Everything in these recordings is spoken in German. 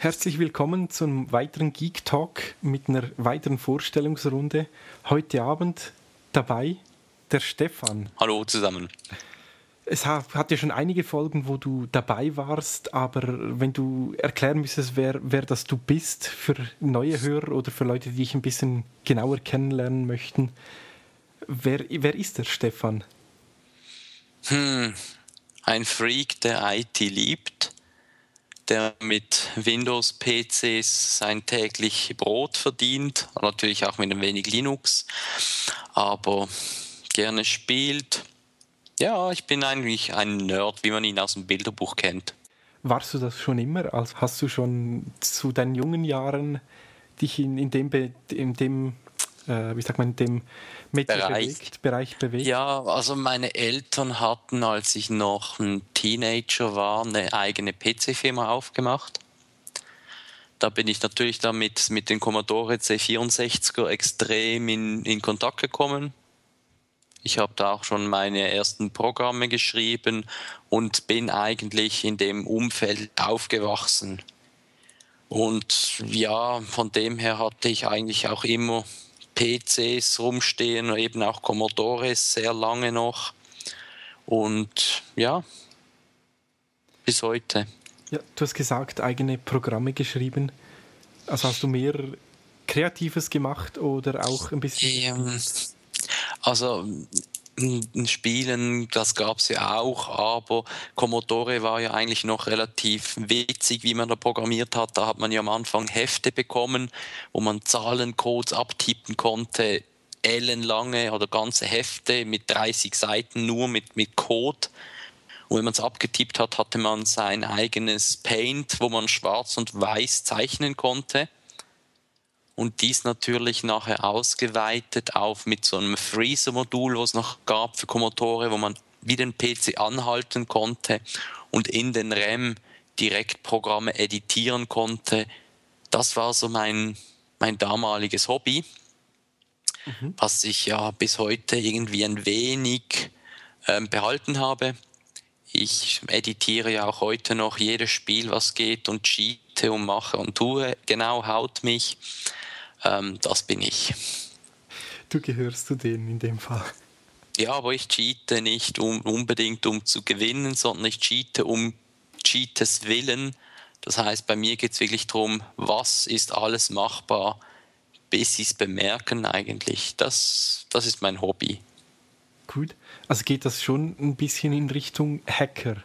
Herzlich willkommen zum weiteren Geek Talk mit einer weiteren Vorstellungsrunde. Heute Abend dabei der Stefan. Hallo zusammen. Es hat ja schon einige Folgen, wo du dabei warst, aber wenn du erklären müsstest, wer das du bist, für neue Hörer oder für Leute, die dich ein bisschen genauer kennenlernen möchten, wer ist der Stefan? Ein Freak, der IT liebt, der mit Windows-PCs sein täglich Brot verdient, natürlich auch mit ein wenig Linux, aber gerne spielt. Ja, ich bin eigentlich ein Nerd, wie man ihn aus dem Bilderbuch kennt. Warst du das schon immer? Also hast du schon zu deinen jungen Jahren dich in dem Bereich bewegt? Ja, also meine Eltern hatten, als ich noch ein Teenager war, eine eigene PC-Firma aufgemacht. Da bin ich natürlich damit mit den Commodore C64er extrem in Kontakt gekommen. Ich habe da auch schon meine ersten Programme geschrieben und bin eigentlich in dem Umfeld aufgewachsen. Und ja, von dem her hatte ich eigentlich auch immer PCs rumstehen, eben auch Commodores sehr lange noch. Und ja, bis heute. Ja, du hast gesagt, eigene Programme geschrieben. Also hast du mehr Kreatives gemacht oder auch ein bisschen? Also Spielen, das gab es ja auch, aber Commodore war ja eigentlich noch relativ witzig, wie man da programmiert hat. Da hat man ja am Anfang Hefte bekommen, wo man Zahlencodes abtippen konnte, ellenlange oder ganze Hefte mit 30 Seiten nur mit Code. Und wenn man es abgetippt hat, hatte man sein eigenes Paint, wo man schwarz und weiß zeichnen konnte. Und dies natürlich nachher ausgeweitet auf mit so einem Freezer-Modul, was es noch gab für Commodore, wo man wie den PC anhalten konnte und in den RAM direkt Programme editieren konnte. Das war so mein damaliges Hobby, was ich ja bis heute irgendwie ein wenig behalten habe. Ich editiere ja auch heute noch jedes Spiel, was geht, und cheate und mache und tue. Genau, haut mich. Das bin ich. Du gehörst zu denen in dem Fall. Ja, aber ich cheate nicht unbedingt um zu gewinnen, sondern ich cheate um Cheates willen. Das heißt, bei mir geht es wirklich darum, was ist alles machbar, bis sie es bemerken eigentlich. Das ist mein Hobby. Gut. Also geht das schon ein bisschen in Richtung Hacker?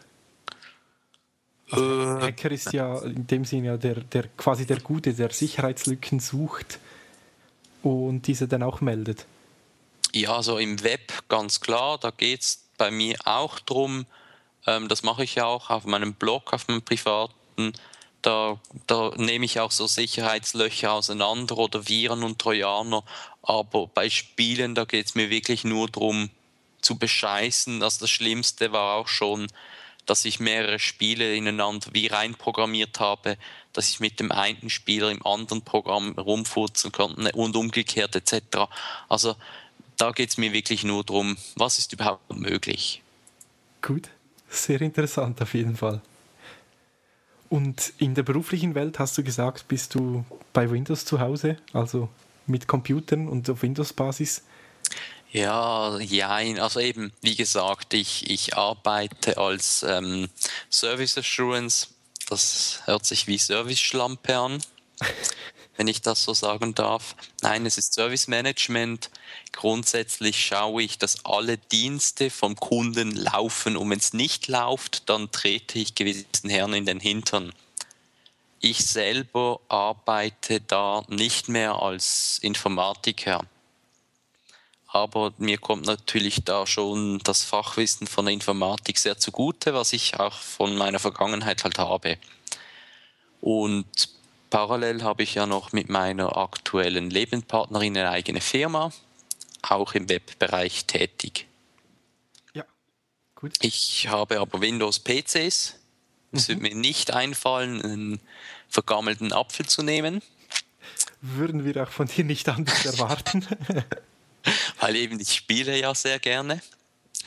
Also Hacker ist ja in dem Sinne ja der quasi der Gute, der Sicherheitslücken sucht und diese dann auch meldet. Ja, so im Web ganz klar, da geht es bei mir auch drum. Das mache ich ja auch auf meinem Blog, auf meinem privaten. Da nehme ich auch so Sicherheitslöcher auseinander oder Viren und Trojaner. Aber bei Spielen, da geht es mir wirklich nur darum, zu bescheißen. Also das Schlimmste war auch schon, dass ich mehrere Spiele ineinander wie reinprogrammiert habe, dass ich mit dem einen Spieler im anderen Programm rumfurzen konnte und umgekehrt etc. Also da geht es mir wirklich nur darum, was ist überhaupt möglich. Gut, sehr interessant auf jeden Fall. Und in der beruflichen Welt, hast du gesagt, bist du bei Windows zu Hause, also mit Computern und auf Windows-Basis? Ja, also eben, wie gesagt, ich arbeite als Service Assurance. Das hört sich wie Service-Schlampe an, wenn ich das so sagen darf. Nein, es ist Service Management. Grundsätzlich schaue ich, dass alle Dienste vom Kunden laufen. Und wenn es nicht läuft, dann trete ich gewissen Herren in den Hintern. Ich selber arbeite da nicht mehr als Informatiker. Aber mir kommt natürlich da schon das Fachwissen von der Informatik sehr zugute, was ich auch von meiner Vergangenheit halt habe. Und parallel habe ich ja noch mit meiner aktuellen Lebenspartnerin eine eigene Firma, auch im Webbereich tätig. Ja, gut. Ich habe aber Windows-PCs. Es wird mir nicht einfallen, einen vergammelten Apfel zu nehmen. Würden wir auch von dir nicht anders erwarten. Weil eben ich spiele ja sehr gerne.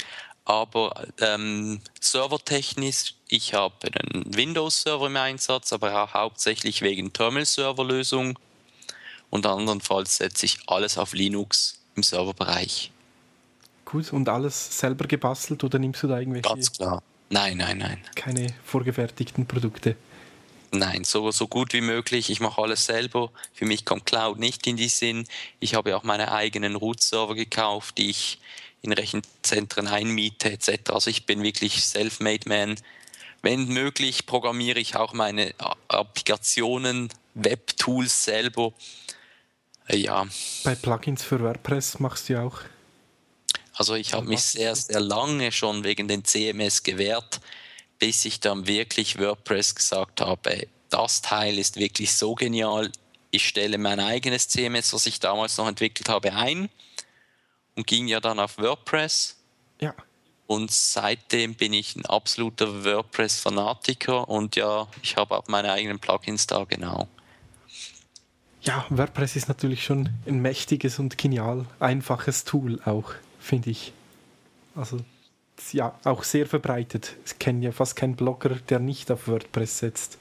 Aber servertechnisch, ich habe einen Windows-Server im Einsatz, aber auch hauptsächlich wegen Terminal-Server-Lösung. Und andernfalls setze ich alles auf Linux im Serverbereich. Gut, und alles selber gebastelt oder nimmst du da irgendwelche... Ganz klar. Nein. Keine vorgefertigten Produkte? Nein, so gut wie möglich. Ich mache alles selber. Für mich kommt Cloud nicht in die Sinn. Ich habe auch meine eigenen Root-Server gekauft, die ich in Rechenzentren einmiete etc. Also ich bin wirklich Self-Made Man. Wenn möglich, programmiere ich auch meine Applikationen, Web-Tools selber. Ja. Bei Plugins für WordPress machst du ja auch... Also ich habe mich sehr, sehr lange schon wegen den CMS gewehrt, bis ich dann wirklich WordPress gesagt habe, das Teil ist wirklich so genial, ich stelle mein eigenes CMS, was ich damals noch entwickelt habe, ein und ging ja dann auf WordPress. Ja. Und seitdem bin ich ein absoluter WordPress-Fanatiker und ja, ich habe auch meine eigenen Plugins da, genau. Ja, WordPress ist natürlich schon ein mächtiges und genial einfaches Tool auch, finde ich. Also ja, auch sehr verbreitet. Ich kenne ja fast keinen Blogger, der nicht auf WordPress setzt.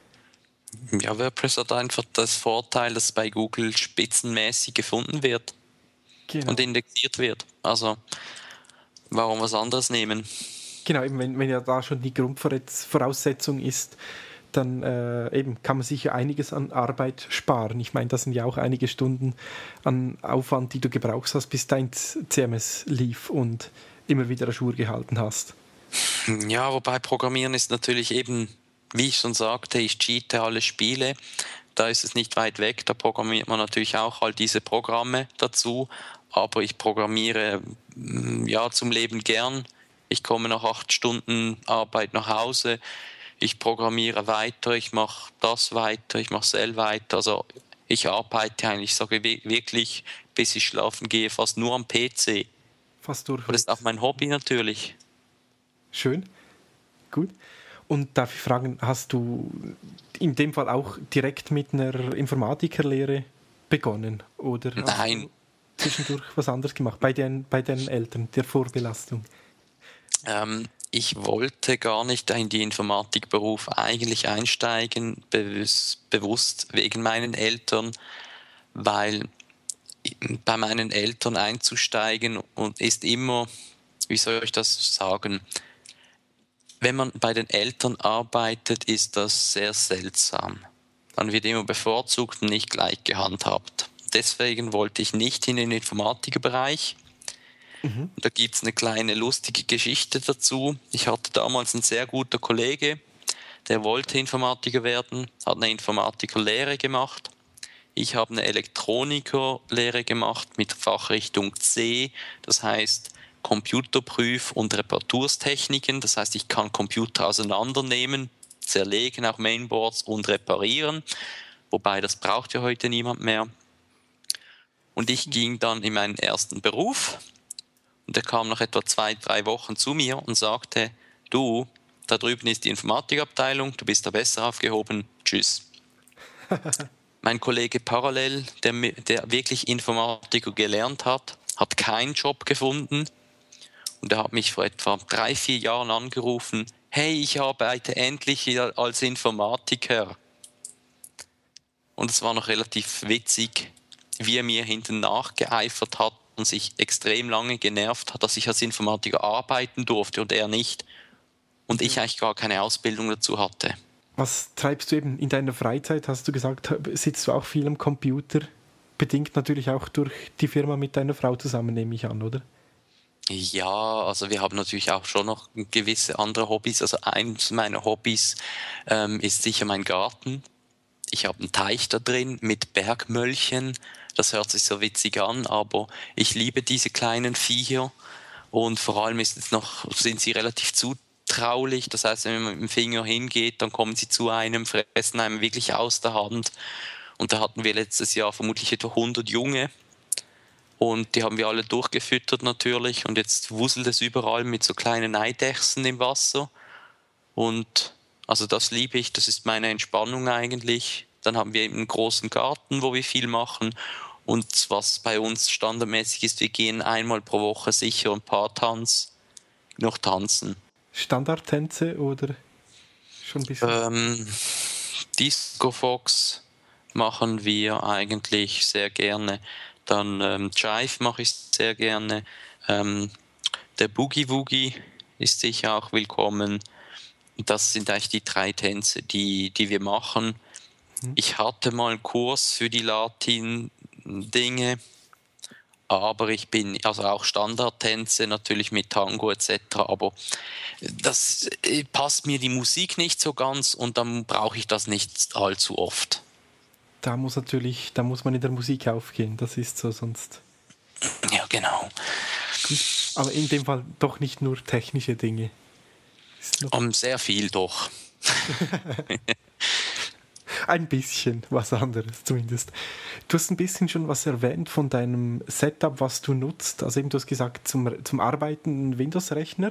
Ja, WordPress hat einfach das Vorteil, dass bei Google spitzenmäßig gefunden wird und indexiert wird. Also warum was anderes nehmen? Genau, eben wenn ja da schon die Grundvoraussetzung ist, dann eben kann man sicher einiges an Arbeit sparen. Ich meine, das sind ja auch einige Stunden an Aufwand, die du gebraucht hast, bis dein CMS lief und immer wieder Ajour gehalten hast. Ja, wobei Programmieren ist natürlich eben, wie ich schon sagte, ich cheate alle Spiele. Da ist es nicht weit weg, da programmiert man natürlich auch all diese Programme dazu. Aber ich programmiere ja zum Leben gern. Ich komme nach 8 Stunden Arbeit nach Hause. Ich programmiere weiter, ich mache das weiter, ich mache Cell weiter. Also ich arbeite eigentlich, sage wirklich, bis ich schlafen gehe, fast nur am PC. Fast durch. Das ist auch mein Hobby natürlich. Schön, gut. Und darf ich fragen, hast du in dem Fall auch direkt mit einer Informatikerlehre begonnen? Oder Nein. Hast du zwischendurch was anderes gemacht bei den Eltern, der Vorbelastung? Ich wollte gar nicht in die Informatikberuf eigentlich einsteigen, bewusst wegen meinen Eltern, weil bei meinen Eltern einzusteigen und ist immer, wie soll ich das sagen, wenn man bei den Eltern arbeitet, ist das sehr seltsam. Man wird immer bevorzugt und nicht gleich gehandhabt. Deswegen wollte ich nicht in den Informatikerbereich. Da gibt es eine kleine lustige Geschichte dazu. Ich hatte damals einen sehr guten Kollege, der wollte Informatiker werden, hat eine Informatikerlehre gemacht. Ich habe eine Elektronikerlehre gemacht mit Fachrichtung C, das heißt Computerprüf- und Reparturstechniken. Das heißt, ich kann Computer auseinandernehmen, zerlegen, auch Mainboards und reparieren. Wobei, das braucht ja heute niemand mehr. Und ich ging dann in meinen ersten Beruf. Und er kam nach etwa 2-3 Wochen zu mir und sagte, du, da drüben ist die Informatikabteilung, du bist da besser aufgehoben, tschüss. Mein Kollege parallel, der wirklich Informatiker gelernt hat, hat keinen Job gefunden. Und er hat mich vor etwa 3-4 Jahren angerufen, hey, ich arbeite endlich als Informatiker. Und es war noch relativ witzig, wie er mir hinten nachgeeifert hat und sich extrem lange genervt hat, dass ich als Informatiker arbeiten durfte und er nicht. Und ich eigentlich gar keine Ausbildung dazu hatte. Was treibst du eben in deiner Freizeit? Hast du gesagt, sitzt du auch viel am Computer? Bedingt natürlich auch durch die Firma mit deiner Frau zusammen, nehme ich an, oder? Ja, also wir haben natürlich auch schon noch gewisse andere Hobbys. Also eins meiner Hobbys ist sicher mein Garten. Ich habe einen Teich da drin mit Bergmölchen. Das hört sich so witzig an, aber ich liebe diese kleinen Viecher und vor allem sind sie relativ zutraulich. Das heißt, wenn man mit dem Finger hingeht, dann kommen sie zu einem, fressen einem wirklich aus der Hand. Und da hatten wir letztes Jahr vermutlich etwa 100 Junge und die haben wir alle durchgefüttert natürlich und jetzt wuselt es überall mit so kleinen Eidechsen im Wasser und also das liebe ich, das ist meine Entspannung eigentlich. Dann haben wir eben einen großen Garten, wo wir viel machen. Und was bei uns standardmäßig ist, wir gehen einmal pro Woche sicher ein paar Tanz, noch tanzen. Standardtänze oder schon ein bisschen? Disco Fox machen wir eigentlich sehr gerne. Dann Jive mache ich sehr gerne. Der Boogie Woogie ist sicher auch willkommen. Das sind eigentlich die 3 Tänze, die wir machen. Ich hatte mal einen Kurs für die Latin-Dinge, aber ich bin, also auch Standardtänze natürlich mit Tango etc., aber das passt mir die Musik nicht so ganz und dann brauche ich das nicht allzu oft. Da muss man in der Musik aufgehen, das ist so, sonst... Ja, genau. Gut. Aber in dem Fall doch nicht nur technische Dinge. Sehr viel doch. Ein bisschen was anderes zumindest. Du hast ein bisschen schon was erwähnt von deinem Setup, was du nutzt. Also eben, du hast gesagt, zum Arbeiten ein Windows-Rechner.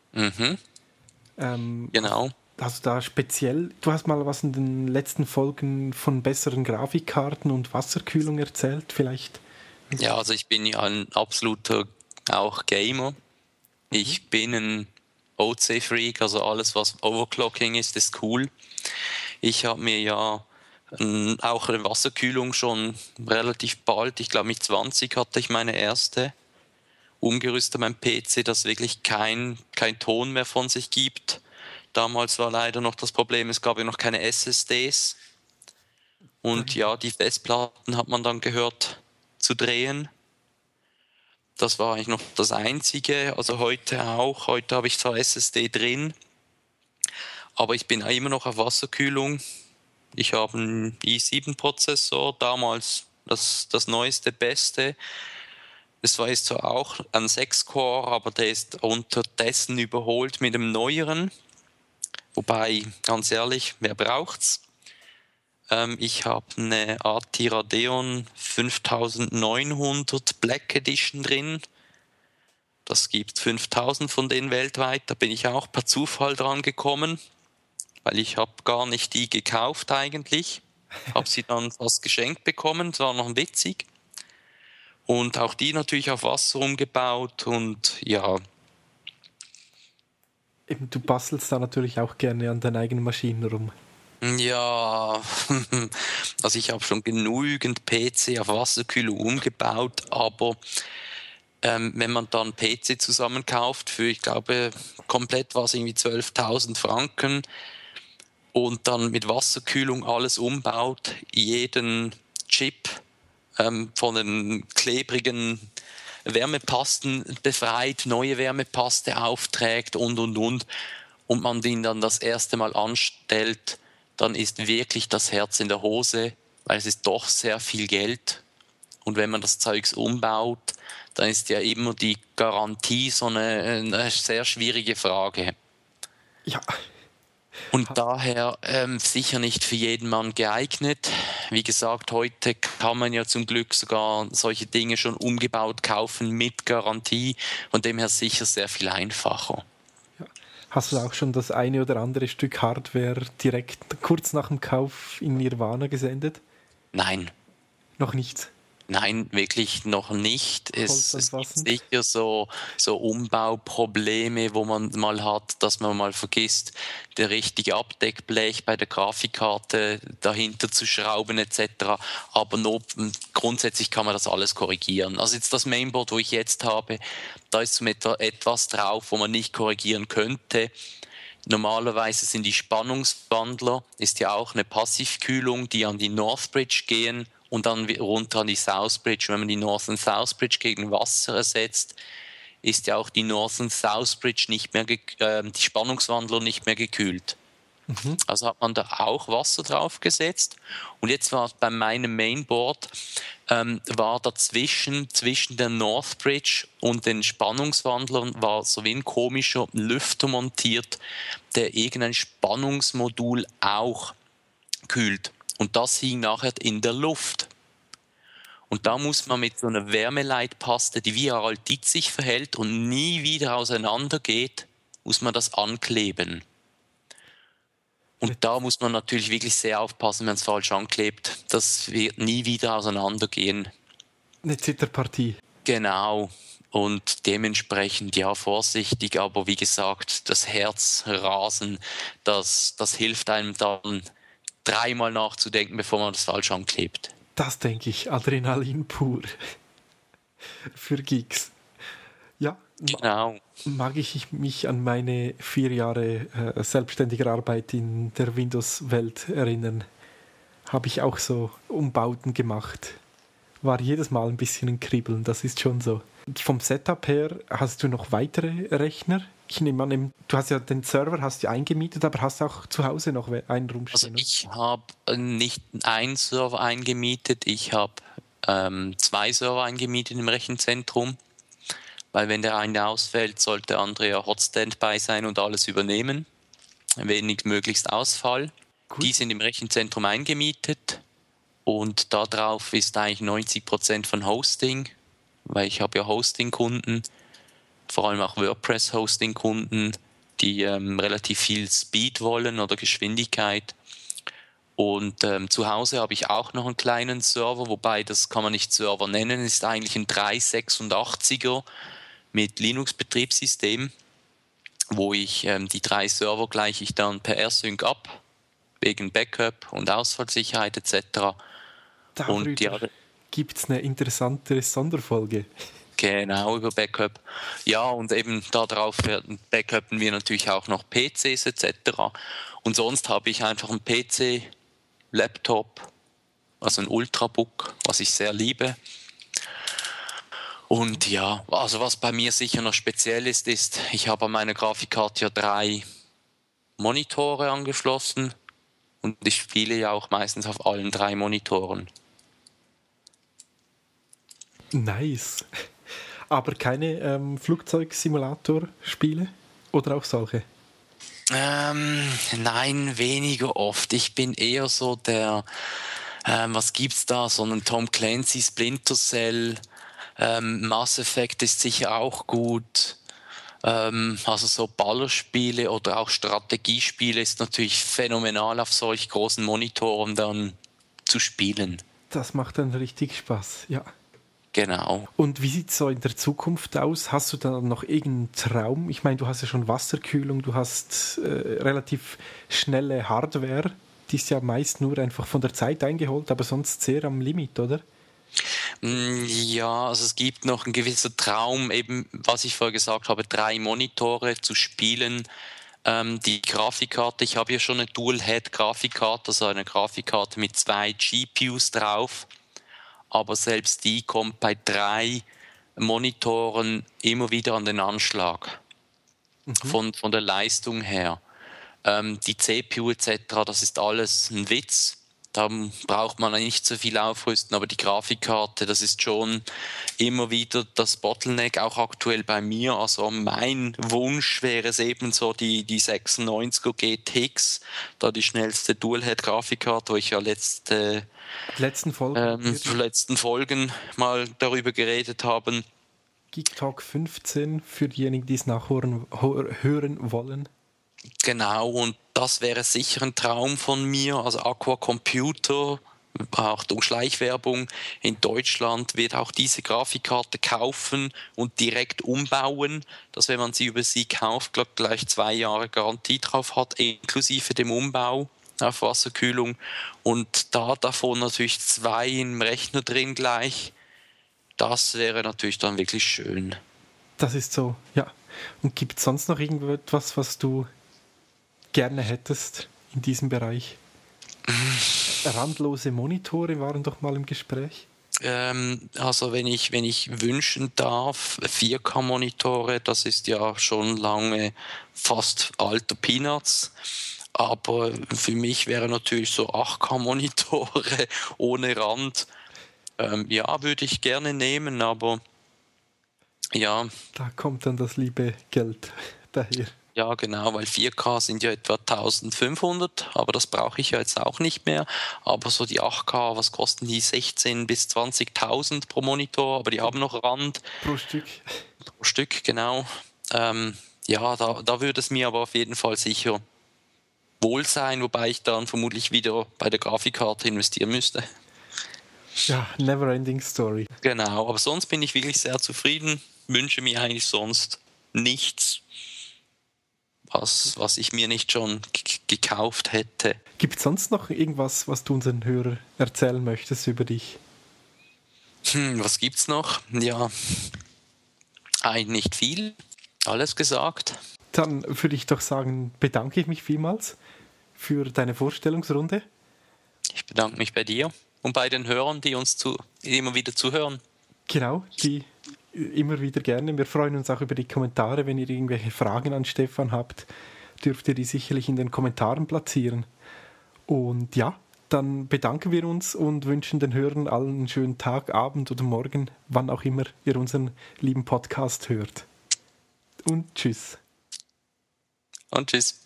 Genau. Also da speziell, du hast mal was in den letzten Folgen von besseren Grafikkarten und Wasserkühlung erzählt, vielleicht? Ja, also ich bin ja ein absoluter auch Gamer. Ich bin ein OC-Freak, also alles, was Overclocking ist cool. Ich habe mir ja auch eine Wasserkühlung schon relativ bald, ich glaube mit 20 hatte ich meine erste, umgerüstet mein PC, das wirklich kein Ton mehr von sich gibt. Damals war leider noch das Problem, es gab ja noch keine SSDs. Und ja, die Festplatten hat man dann gehört zu drehen. Das war eigentlich noch das Einzige, also heute auch. Heute habe ich zwar SSD drin, aber ich bin immer noch auf Wasserkühlung. Ich habe einen i7-Prozessor, damals das neueste, beste. Es war jetzt zwar auch ein 6-Core, aber der ist unterdessen überholt mit dem neueren. Wobei, ganz ehrlich, wer braucht's? Ich habe eine AT Radeon 5900 Black Edition drin. Das gibt 5000 von denen weltweit. Da bin ich auch per Zufall dran gekommen, weil ich habe gar nicht die gekauft eigentlich. Habe sie dann fast geschenkt bekommen. Das war noch witzig. Und auch die natürlich auf Wasser umgebaut und ja. Eben, du bastelst da natürlich auch gerne an deinen eigenen Maschinen rum. Ja, also ich habe schon genügend PC auf Wasserkühlung umgebaut, aber wenn man dann PC zusammenkauft für, ich glaube, komplett war es irgendwie 12.000 Franken und dann mit Wasserkühlung alles umbaut, jeden Chip von den klebrigen Wärmepasten befreit, neue Wärmepaste aufträgt und man den dann das erste Mal anstellt, dann ist wirklich das Herz in der Hose, weil es ist doch sehr viel Geld. Und wenn man das Zeugs umbaut, dann ist ja immer die Garantie so eine sehr schwierige Frage. Ja. Und daher sicher nicht für jeden Mann geeignet. Wie gesagt, heute kann man ja zum Glück sogar solche Dinge schon umgebaut kaufen mit Garantie. Von dem her sicher sehr viel einfacher. Ja. Hast du auch schon das eine oder andere Stück Hardware direkt kurz nach dem Kauf in Nirvana gesendet? Nein. Noch nichts? Nein, wirklich noch nicht. Es gibt sicher so Umbauprobleme, wo man mal hat, dass man mal vergisst, der richtige Abdeckblech bei der Grafikkarte dahinter zu schrauben etc. Aber grundsätzlich kann man das alles korrigieren. Also jetzt das Mainboard, wo ich jetzt habe, da ist etwas drauf, wo man nicht korrigieren könnte. Normalerweise sind die Spannungswandler, ist ja auch eine Passivkühlung, die an die Northbridge gehen und dann runter an die Southbridge. Wenn man die North und Southbridge gegen Wasser ersetzt, ist ja auch die North und Southbridge nicht mehr die Spannungswandler nicht mehr gekühlt. Also hat man da auch Wasser drauf gesetzt. Und jetzt war bei meinem Mainboard war dazwischen, zwischen der Northbridge und den Spannungswandlern, war so wie ein komischer Lüfter montiert, der irgendein Spannungsmodul auch kühlt. Und das hing nachher in der Luft. Und da muss man mit so einer Wärmeleitpaste, die wie Araldit sich verhält und nie wieder auseinandergeht, muss man das ankleben. Und da muss man natürlich wirklich sehr aufpassen, wenn man es falsch anklebt. Das wird nie wieder auseinandergehen. Eine Zitterpartie. Genau. Und dementsprechend ja vorsichtig, aber wie gesagt, das Herzrasen, das hilft einem dann dreimal nachzudenken, bevor man das falsch anklebt. Das denke ich, Adrenalin pur für Geeks. Ja, Genau. mag ich mich an meine 4 Jahre selbstständiger Arbeit in der Windows-Welt erinnern. Habe ich auch so Umbauten gemacht. War jedes Mal ein bisschen ein Kribbeln, das ist schon so. Und vom Setup her, hast du noch weitere Rechner? Ich nehme an, du hast ja den Server hast du eingemietet, aber hast auch zu Hause noch einen rumstehen? Also ich habe nicht einen Server eingemietet, ich habe 2 Server eingemietet im Rechenzentrum, weil wenn der eine ausfällt, sollte der andere ja Hot Standby sein und alles übernehmen. Wenig möglichst Ausfall. Gut. Die sind im Rechenzentrum eingemietet und darauf ist eigentlich 90% von Hosting, weil ich habe ja Hosting-Kunden, vor allem auch WordPress-Hosting-Kunden, die relativ viel Speed wollen oder Geschwindigkeit. Und zu Hause habe ich auch noch einen kleinen Server, wobei das kann man nicht Server nennen, ist eigentlich ein 386er mit Linux-Betriebssystem, wo ich die 3 Server gleiche ich dann per AirSync ab, wegen Backup und Ausfallsicherheit etc. Und ja, gibt es eine interessante Sonderfolge. Genau, über Backup. Ja, und eben darauf backuppen wir natürlich auch noch PCs etc. Und sonst habe ich einfach einen PC, Laptop, also ein Ultrabook, was ich sehr liebe. Und ja, also was bei mir sicher noch speziell ist, ich habe an meiner Grafikkarte ja 3 Monitore angeschlossen und ich spiele ja auch meistens auf allen 3 Monitoren. Nice. Aber keine Flugzeugsimulator-Spiele? Oder auch solche? Nein, weniger oft. Ich bin eher so der, was gibt's da? So einen Tom Clancy, Splinter Cell, Mass Effect ist sicher auch gut. Also so Ballerspiele oder auch Strategiespiele ist natürlich phänomenal auf solch großen Monitoren dann zu spielen. Das macht dann richtig Spaß, ja. Genau. Und wie sieht es so in der Zukunft aus? Hast du da noch irgendeinen Traum? Ich meine, du hast ja schon Wasserkühlung, du hast relativ schnelle Hardware. Die ist ja meist nur einfach von der Zeit eingeholt, aber sonst sehr am Limit, oder? Ja, also es gibt noch einen gewissen Traum, eben was ich vorher gesagt habe, 3 Monitore zu spielen. Die Grafikkarte, ich habe ja schon eine Dual-Head-Grafikkarte, also eine Grafikkarte mit 2 GPUs drauf. Aber selbst die kommt bei 3 Monitoren immer wieder an den Anschlag. Von der Leistung her. Die CPU etc., das ist alles ein Witz. Da braucht man nicht so viel aufrüsten, aber die Grafikkarte, das ist schon immer wieder das Bottleneck, auch aktuell bei mir. Also mein Wunsch wäre es eben so die 96er GTX, da die schnellste Dual-Head-Grafikkarte, wo ich ja letzten Folgen mal darüber geredet haben. Geek Talk 15 für diejenigen, die es nachhören wollen. Genau, und das wäre sicher ein Traum von mir. Also Aqua Computer, Achtung Schleichwerbung, in Deutschland wird auch diese Grafikkarte kaufen und direkt umbauen, dass wenn man sie über sie kauft, gleich 2 Jahre Garantie drauf hat, inklusive dem Umbau auf Wasserkühlung. Und davon natürlich 2 im Rechner drin gleich. Das wäre natürlich dann wirklich schön. Das ist so, ja. Und gibt es sonst noch irgendetwas, was du gerne hättest in diesem Bereich? Randlose Monitore waren doch mal im Gespräch. Also wenn ich wünschen darf, 4K-Monitore, das ist ja schon lange fast alter Peanuts. Aber für mich wäre natürlich so 8K-Monitore ohne Rand. Ja, würde ich gerne nehmen, aber ja. Da kommt dann das liebe Geld daher. Ja, genau, weil 4K sind ja etwa 1500, aber das brauche ich ja jetzt auch nicht mehr. Aber so die 8K, was kosten die? 16.000 bis 20.000 pro Monitor, aber die haben noch Rand. Pro Stück. Pro Stück, genau. Ja, da würde es mir aber auf jeden Fall sicher wohl sein, wobei ich dann vermutlich wieder bei der Grafikkarte investieren müsste. Ja, never ending story. Genau, aber sonst bin ich wirklich sehr zufrieden. wünsche mir eigentlich sonst nichts, was ich mir nicht schon gekauft hätte. Gibt es sonst noch irgendwas, was du unseren Hörern erzählen möchtest über dich? Was gibt's noch? Ja, eigentlich nicht viel. Alles gesagt. Dann würde ich doch sagen, bedanke ich mich vielmals für deine Vorstellungsrunde. Ich bedanke mich bei dir und bei den Hörern, die uns immer wieder zuhören. Genau, die immer wieder gerne. Wir freuen uns auch über die Kommentare. Wenn ihr irgendwelche Fragen an Stefan habt, dürft ihr die sicherlich in den Kommentaren platzieren. Und ja, dann bedanken wir uns und wünschen den Hörern allen einen schönen Tag, Abend oder Morgen, wann auch immer ihr unseren lieben Podcast hört. Und tschüss. Und tschüss.